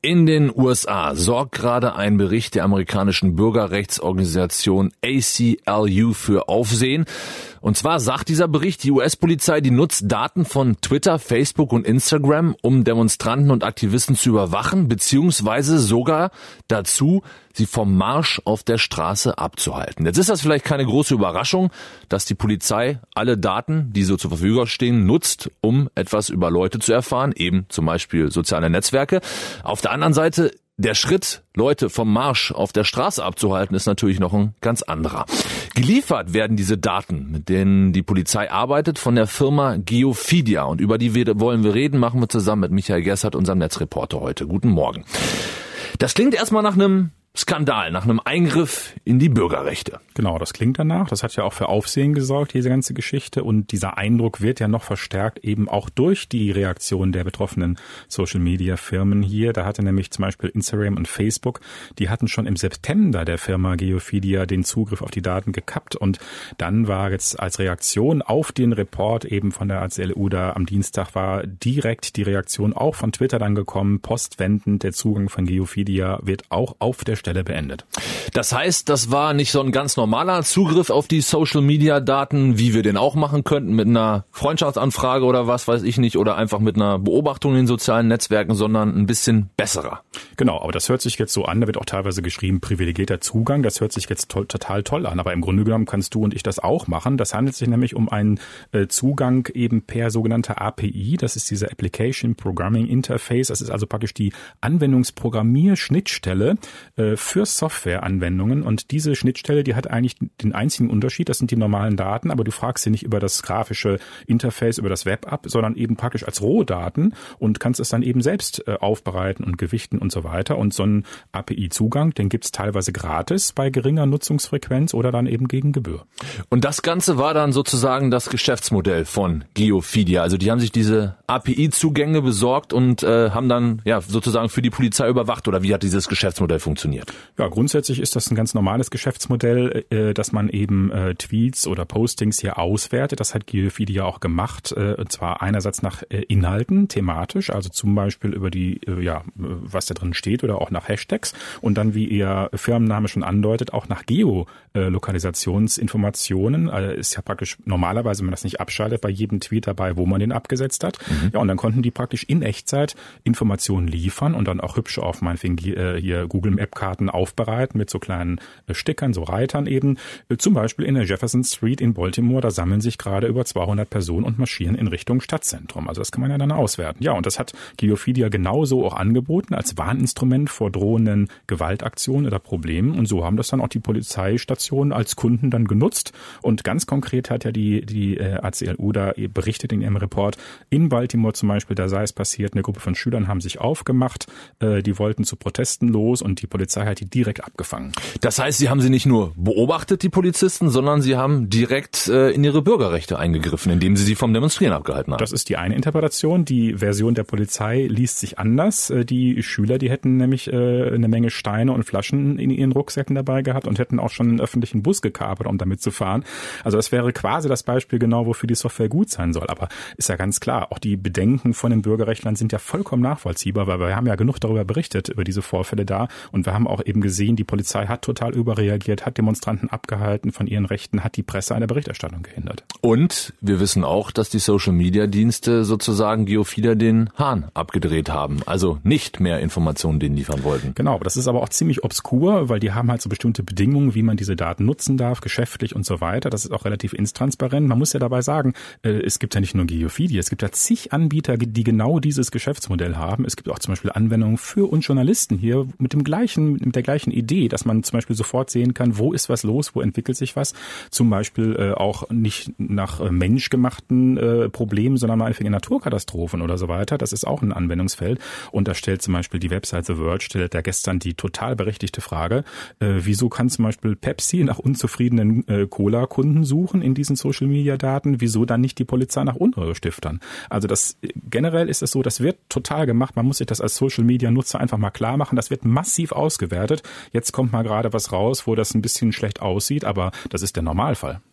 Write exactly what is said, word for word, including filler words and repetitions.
In den U S A sorgt gerade ein Bericht der amerikanischen Bürgerrechtsorganisation A C L U für Aufsehen. Und zwar sagt dieser Bericht, die U S-Polizei, die nutzt Daten von Twitter, Facebook und Instagram, um Demonstranten und Aktivisten zu überwachen, beziehungsweise sogar dazu, sie vom Marsch auf der Straße abzuhalten. Jetzt ist das vielleicht keine große Überraschung, dass die Polizei alle Daten, die so zur Verfügung stehen, nutzt, um etwas über Leute zu erfahren, eben zum Beispiel soziale Netzwerke. Auf der anderen Seite, der Schritt, Leute vom Marsch auf der Straße abzuhalten, ist natürlich noch ein ganz anderer. Geliefert werden diese Daten, mit denen die Polizei arbeitet, von der Firma Geofidia. Und über die wollen wir reden, machen wir zusammen mit Michael Gessert, unserem Netzreporter heute. Guten Morgen. Das klingt erstmal nach einem Skandal, nach einem Eingriff in die Bürgerrechte. Genau, das klingt danach. Das hat ja auch für Aufsehen gesorgt, diese ganze Geschichte. Und dieser Eindruck wird ja noch verstärkt eben auch durch die Reaktion der betroffenen Social-Media-Firmen hier. Da hatte nämlich zum Beispiel Instagram und Facebook, die hatten schon im September der Firma Geofidia den Zugriff auf die Daten gekappt. Und dann war jetzt als Reaktion auf den Report eben von der A C L U da am Dienstag war direkt die Reaktion auch von Twitter dann gekommen. Postwendend, der Zugang von Geofidia wird auch auf der Stelle beendet. Das heißt, das war nicht so ein ganz normaler Zugriff auf die Social-Media-Daten, wie wir den auch machen könnten, mit einer Freundschaftsanfrage oder was weiß ich nicht, oder einfach mit einer Beobachtung in den sozialen Netzwerken, sondern ein bisschen besserer. Genau, aber das hört sich jetzt so an, da wird auch teilweise geschrieben, privilegierter Zugang, das hört sich jetzt to- total toll an, aber im Grunde genommen kannst du und ich das auch machen. Das handelt sich nämlich um einen äh, Zugang eben per sogenannter A P I, das ist diese Application Programming Interface, das ist also praktisch die Anwendungsprogrammierschnittstelle äh, für Softwareanwendungen, und diese Schnittstelle, die hat eigentlich den einzigen Unterschied, das sind die normalen Daten, aber du fragst sie nicht über das grafische Interface, über das Web ab, sondern eben praktisch als Rohdaten und kannst es dann eben selbst äh, aufbereiten und gewichten und so weiter. Und so einen A P I-Zugang, den gibt's teilweise gratis bei geringer Nutzungsfrequenz oder dann eben gegen Gebühr. Und das Ganze war dann sozusagen das Geschäftsmodell von Geofidia. Also die haben sich diese A P I-Zugänge besorgt und äh, haben dann ja sozusagen für die Polizei überwacht, oder wie hat dieses Geschäftsmodell funktioniert? Ja, grundsätzlich ist das ein ganz normales Geschäftsmodell, äh, dass man eben äh, Tweets oder Postings hier auswertet. Das hat Geofidia auch gemacht, äh, und zwar einerseits nach äh, Inhalten, thematisch, also zum Beispiel über die, äh, ja, was da drin steht, oder auch nach Hashtags, und dann, wie ihr Firmenname schon andeutet, auch nach Geolokalisationsinformationen. Also ist ja praktisch normalerweise, wenn man das nicht abschaltet, bei jedem Tweet dabei, wo man den abgesetzt hat. Mhm. Ja, und dann konnten die praktisch in Echtzeit Informationen liefern und dann auch hübsch auf meinetwegen äh, hier Google Map Karten aufbereiten mit so kleinen äh, Stickern, so Reitern eben. Äh, zum Beispiel in der Jefferson Street in Baltimore, da sammeln sich gerade über zweihundert Personen und marschieren in Richtung Stadtzentrum. Also das kann man ja dann auswerten. Ja, und das hat Geofidia genauso auch angeboten als Warninstrument vor drohenden Gewaltaktionen oder Problemen. Und so haben das dann auch die Polizeistationen als Kunden dann genutzt. Und ganz konkret hat ja die, die äh, A C L U da berichtet in ihrem Report, in Baltimore zum Beispiel, da sei es passiert, eine Gruppe von Schülern haben sich aufgemacht, äh, die wollten zu Protesten los und die Polizei hat die direkt abgefangen. Das heißt, sie haben sie nicht nur beobachtet, die Polizisten, sondern sie haben direkt äh, in ihre Bürgerrechte eingegriffen, indem sie sie vom Demonstrieren abgehalten haben. Das ist die eine Interpretation. Die Version der Polizei liest sich anders. Die Schüler, die hätten nämlich äh, eine Menge Steine und Flaschen in ihren Rucksäcken dabei gehabt und hätten auch schon einen öffentlichen Bus gekapert, um damit zu fahren. Also das wäre quasi das Beispiel genau, wofür die Software gut sein soll. Aber ist ja ganz klar, auch die Bedenken von den Bürgerrechtlern sind ja vollkommen nachvollziehbar, weil wir haben ja genug darüber berichtet, über diese Vorfälle da, und wir haben auch eben gesehen, die Polizei hat total überreagiert, hat Demonstranten abgehalten von ihren Rechten, hat die Presse an der Berichterstattung gehindert. Und wir wissen auch, dass die Social-Media-Dienste sozusagen Geofidia den Hahn abgedreht haben, also nicht mehr Informationen denen liefern wollten. Genau, das ist aber auch ziemlich obskur, weil die haben halt so bestimmte Bedingungen, wie man diese Daten nutzen darf, geschäftlich und so weiter. Das ist auch relativ intransparent. Man muss ja dabei sagen, es gibt ja nicht nur Geofidia, es gibt ja zig Anbieter, die genau dieses Geschäftsmodell haben. Es gibt auch zum Beispiel Anwendungen für uns Journalisten hier mit dem gleichen, mit der gleichen Idee, dass man zum Beispiel sofort sehen kann, wo ist was los, wo entwickelt sich was. Zum Beispiel äh, auch nicht nach äh, menschgemachten äh, Problemen, sondern mal einfach in Naturkatastrophen oder so weiter. Das ist auch ein Anwendungsfeld. Und da stellt zum Beispiel die Website The Verge, stellt da gestern die total berechtigte Frage, äh, wieso kann zum Beispiel Pepsi nach unzufriedenen äh, Cola-Kunden suchen in diesen Social-Media-Daten, wieso dann nicht die Polizei nach Unruhestiftern? Also das generell ist es so, das wird total gemacht. Man muss sich das als Social-Media-Nutzer einfach mal klar machen. Das wird massiv ausgewertet. Jetzt kommt mal gerade was raus, wo das ein bisschen schlecht aussieht, aber das ist der Normalfall.